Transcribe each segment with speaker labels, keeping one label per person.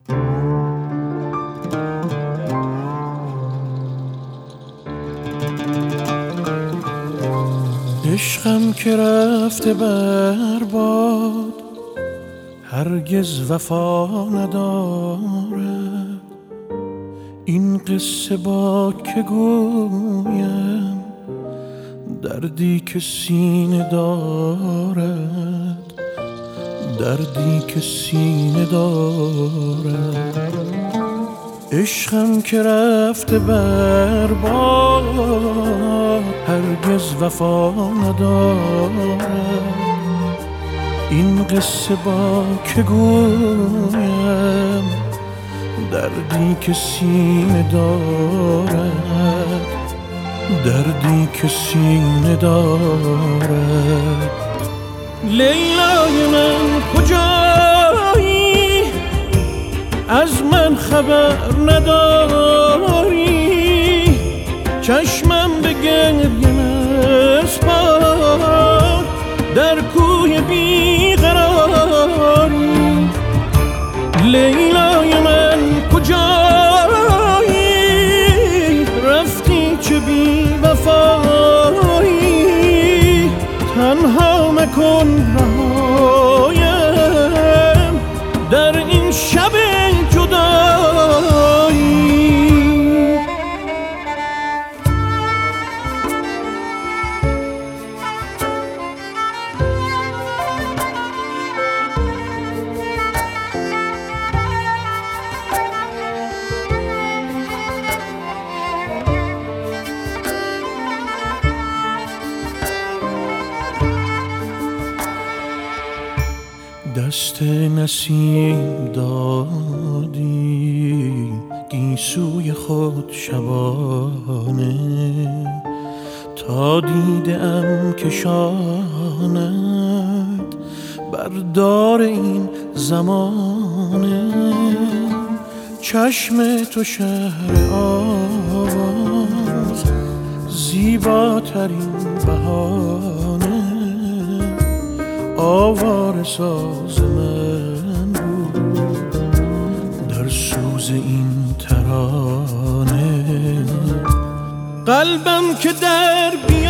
Speaker 1: عشقم که رفته برباد، هرگز وفا ندارد. این قصه با که گویم، دردی که سینه دارد، دردی که سینه دارد. عشقم که رفته برباد، هرگز وفا ندارد. این قصه با که گویم، دردی که سینه دارد، دردی که سینه دارد. لیلای من کجایی؟ از من خبر نداری؟ چشمم به گریه مسپار، در کوی بیقراری. لیلای من کجایی؟ رفتی چه بی وفایی، تنها مکن رهایم در این شب جدایی. دست نسیم دادی گیسوی خود شبانه، تا دیدم کشاند بر دار این زمانه. چشم تو شهر آواز، زیباترین بهانه. آواره ساز من بود در سوز این ترانه. قلبم که در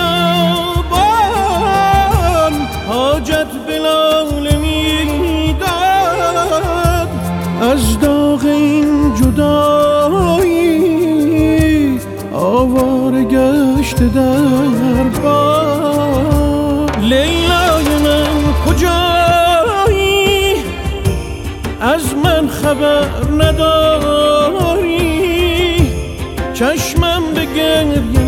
Speaker 1: بیابان حاجت به لاله میداد، از داغ این جدایی آواره گشت در باد. لیلای من کجایی؟ از من خبر نداری؟ چشمم به گریه